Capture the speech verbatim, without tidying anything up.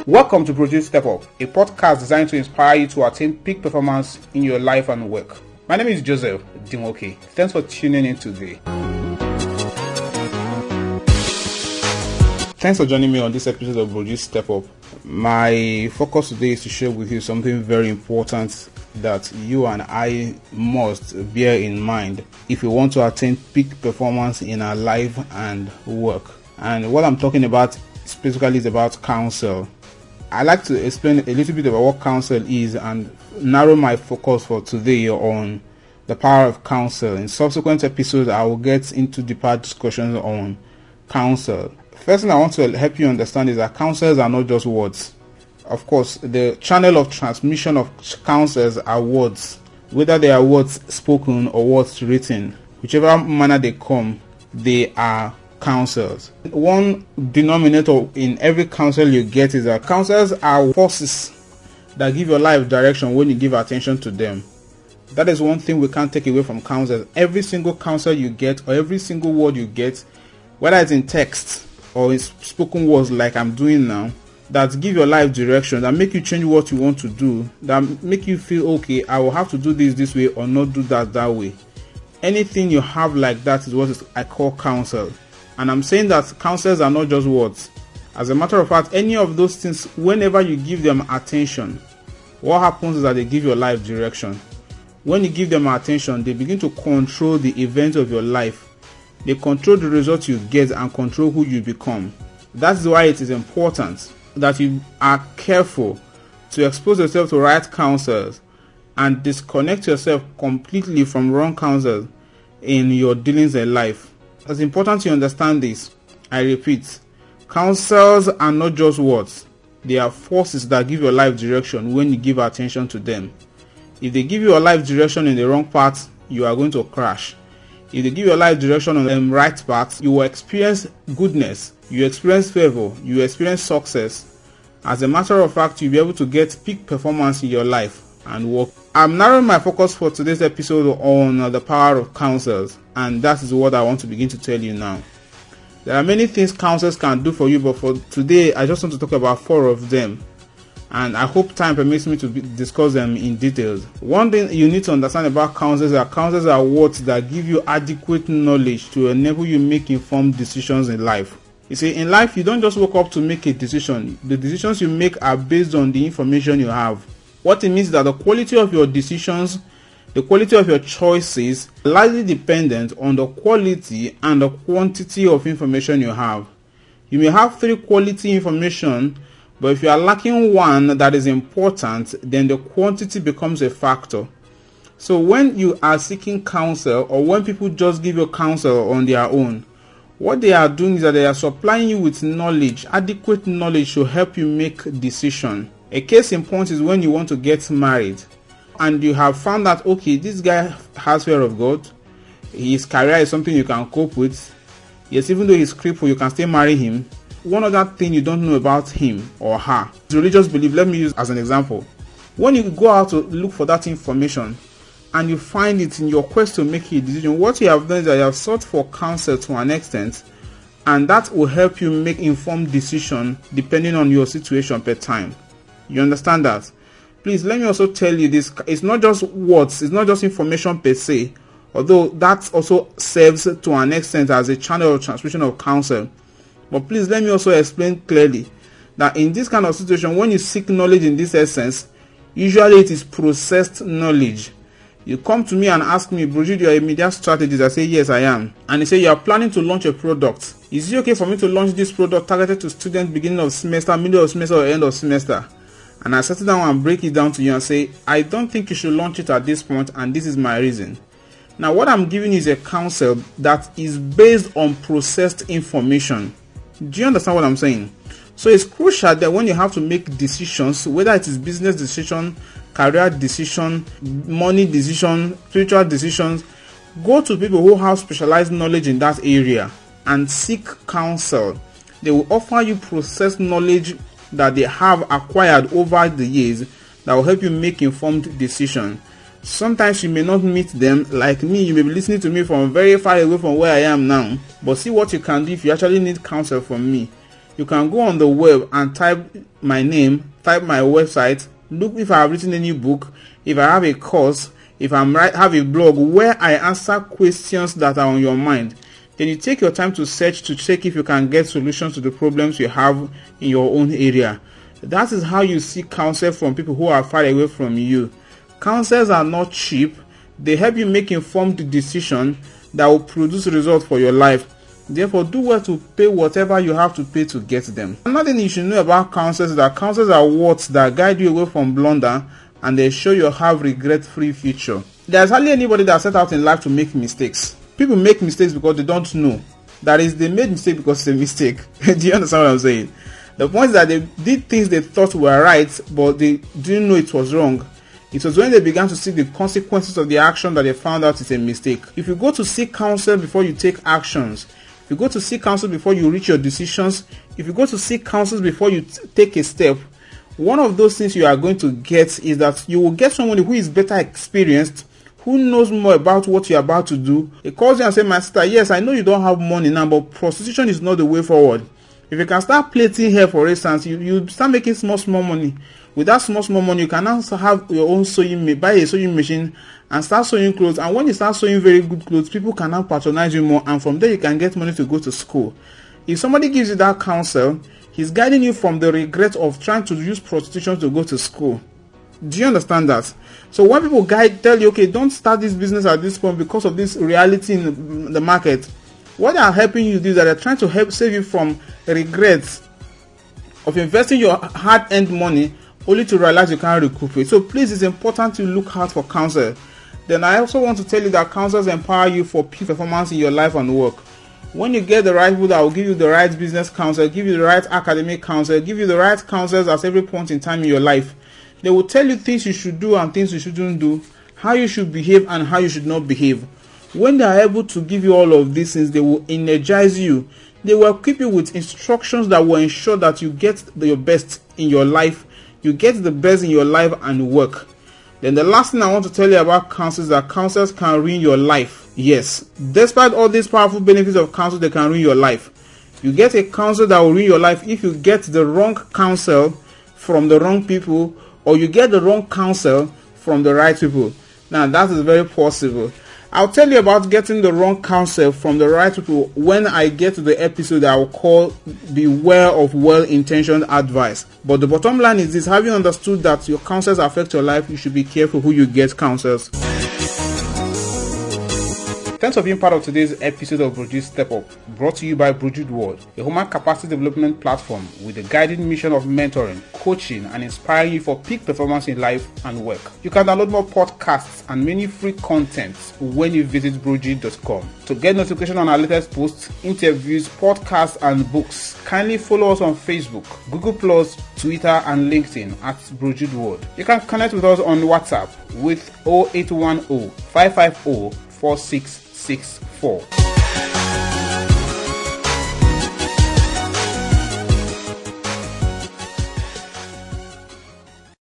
Welcome to Produce Step Up, a podcast designed to inspire you to attain peak performance in your life and work. My name is Joseph Dimoke. Thanks for tuning in today. Thanks for joining me on this episode of Produce Step Up. My focus today is to share with you something very important that you and I must bear in mind if we want to attain peak performance in our life and work. And what I'm talking about specifically is about counsel. I'd like to explain a little bit about what counsel is and narrow my focus for today on the power of counsel. In subsequent episodes, I will get into deeper discussions on counsel. First thing I want to help you understand is that counsels are not just words. Of course, the channel of transmission of counsels are words, whether they are words spoken or words written. Whichever manner they come, they are counsels. One denominator in every counsel you get is that counsels are forces that give your life direction when you give attention to them. That is one thing we can't take away from counsels. Every single counsel you get or every single word you get, whether it's in text or in spoken words like I'm doing now, that give your life direction, that make you change what you want to do, that make you feel, okay, I will have to do this this way or not do that that way. Anything you have like that is what I call counsel. And I'm saying that counsels are not just words. As a matter of fact, any of those things, whenever you give them attention, what happens is that they give your life direction. When you give them attention, they begin to control the events of your life. They control the results you get and control who you become. That's why it is important that you are careful to expose yourself to right counsels and disconnect yourself completely from wrong counsels in your dealings in life. It's important you understand this. I repeat, counsels are not just words. They are forces that give your life direction when you give attention to them. If they give you a life direction in the wrong path, you are going to crash. If they give your life direction on the right path, you will experience goodness, you experience favor, you experience success. As a matter of fact, you'll be able to get peak performance in your life and work. I'm narrowing my focus for today's episode on uh, the power of counsels, and that is what I want to begin to tell you now. There are many things counsels can do for you, but for today, I just want to talk about four of them. And I hope time permits me to be, discuss them in details. One thing you need to understand about counsels is that counsels are words that give you adequate knowledge to enable you make informed decisions in life. You see, in life, you don't just wake up to make a decision. The decisions you make are based on the information you have. What it means is that the quality of your decisions, the quality of your choices, are largely dependent on the quality and the quantity of information you have. You may have three quality information, but if you are lacking one that is important, then the quantity becomes a factor. So when you are seeking counsel, or when people just give you counsel on their own, what they are doing is that they are supplying you with knowledge, adequate knowledge to help you make a decision. A case in point is when you want to get married and you have found that, okay, this guy has fear of God, his career is something you can cope with. Yes, even though he's crippled, you can still marry him. One other thing you don't know about him or her is religious belief. Let me use as an example. When you go out to look for that information and you find it in your quest to make a decision, what you have done is that you have sought for counsel to an extent, and that will help you make informed decision depending on your situation per time. You understand that? Please let me also tell you this. It's not just words, it's not just information per se, although that also serves to an extent as a channel of transmission of counsel. But please let me also explain clearly that in this kind of situation, when you seek knowledge in this essence, usually it is processed knowledge. You come to me and ask me, Brigitte, you're a media strategist. I say, yes, I am. And you say, you are planning to launch a product. Is it okay for me to launch this product targeted to students beginning of semester, middle of semester, or end of semester? And I settle down and break it down to you and say, I don't think you should launch it at this point, and this is my reason. Now, what I'm giving you is a counsel that is based on processed information. Do you understand what I'm saying? So it's crucial that when you have to make decisions, whether it is business decision, career decision, money decision, spiritual decisions, go to people who have specialized knowledge in that area and seek counsel. They will offer you processed knowledge that they have acquired over the years that will help you make informed decisions. Sometimes you may not meet them. Like me, you may be listening to me from very far away from where I am now, but see what you can do if you actually need counsel from me. You can go on the web and type my name, type my website, look if I have written any book, if I have a course, if I have a blog where I answer questions that are on your mind. Then you take your time to search to check if you can get solutions to the problems you have in your own area. That is how you seek counsel from people who are far away from you. Counsels are not cheap. They help you make informed decisions that will produce results for your life. Therefore, do well to pay whatever you have to pay to get them. Another thing you should know about counsels is that counsels are words that guide you away from blunder, and they show you have regret-free future. There's hardly anybody that set out in life to make mistakes. People make mistakes because they don't know. That is, they made mistake because it's a mistake. Do you understand what I'm saying? The point is that they did things they thought were right, but they didn't know it was wrong. It was when they began to see the consequences of the action that they found out it's a mistake. If you go to seek counsel before you take actions, if you go to seek counsel before you reach your decisions, if you go to seek counsel before you t- take a step, one of those things you are going to get is that you will get somebody who is better experienced, who knows more about what you're about to do. He calls you and says, my sister, yes, I know you don't have money now, but prostitution is not the way forward. If you can start plaiting hair, for instance, you, you start making small, small money. With that small, small money, you can now have your own sewing, buy a sewing machine and start sewing clothes. And when you start sewing very good clothes, people can now patronize you more. And from there, you can get money to go to school. If somebody gives you that counsel, he's guiding you from the regret of trying to use prostitution to go to school. Do you understand that? So when people guide, tell you, okay, don't start this business at this point because of this reality in the market, what they are helping you do is that they're trying to help save you from regrets of investing your hard-earned money only to realize you can't recoup it. So please, it's important to look out for counsel. Then I also want to tell you that counsels empower you for peak performance in your life and work. When you get the right people that will give you the right business counsel, give you the right academic counsel, give you the right counsels at every point in time in your life, they will tell you things you should do and things you shouldn't do, how you should behave and how you should not behave. When they are able to give you all of these things, they will energize you. They will equip you with instructions that will ensure that you get the, your best in your life, you get the best in your life and work. Then the last thing I want to tell you about counsels is that counsels can ruin your life. Yes, despite all these powerful benefits of counsel, they can ruin your life. You get a counsel that will ruin your life if you get the wrong counsel from the wrong people, or you get the wrong counsel from the right people. Now, that is very possible. I'll tell you about getting the wrong counsel from the right people when I get to the episode that I will call Beware of Well-Intentioned Advice. But the bottom line is this: having understood that your counsels affect your life, you should be careful who you get counsels. Thanks for being part of today's episode of Brujit Step Up, brought to you by Brujit World, a human capacity development platform with the guiding mission of mentoring, coaching, and inspiring you for peak performance in life and work. You can download more podcasts and many free content when you visit brujit dot com. To get notification on our latest posts, interviews, podcasts, and books, kindly follow us on Facebook, Google Plus, Twitter, and LinkedIn at Brujit World. You can connect with us on WhatsApp with zero eight one zero five five zero four six six four.